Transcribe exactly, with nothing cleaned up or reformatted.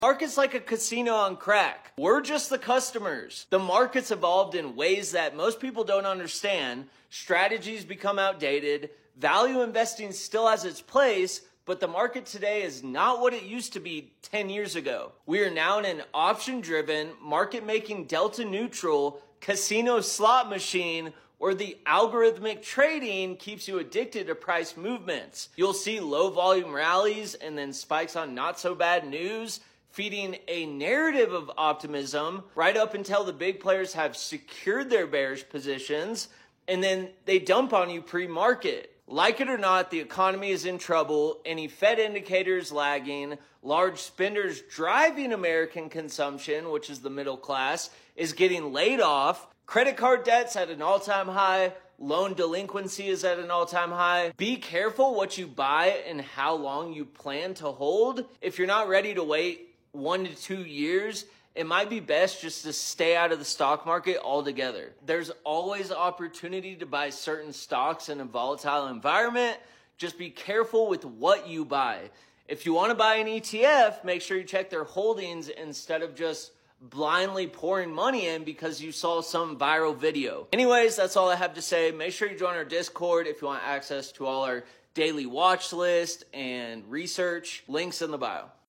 Market's like a casino on crack. We're just the customers. The market's evolved in ways that most people don't understand. Strategies become outdated. Value investing still has its place, but the market today is not what it used to be ten years ago. We are now in an option-driven, market-making, delta-neutral, casino slot machine where the algorithmic trading keeps you addicted to price movements. You'll see low volume rallies and then spikes on not so bad news, feeding a narrative of optimism right up until the big players have secured their bearish positions, and then they dump on you pre-market. Like it or not, the economy is in trouble, any Fed indicators lagging, large spenders driving American consumption, which is the middle class, is getting laid off, credit card debt's at an all-time high, loan delinquency is at an all-time high. Be careful what you buy and how long you plan to hold. If you're not ready to wait one to two years, it might be best just to stay out of the stock market altogether. There's always opportunity to buy certain stocks in a volatile environment. Just be careful with what you buy. If you want to buy an E T F, make sure you check their holdings instead of just blindly pouring money in because you saw some viral video. Anyways, that's all I have to say. Make sure you join our Discord if you want access to all our daily watch list and research. Links in the bio.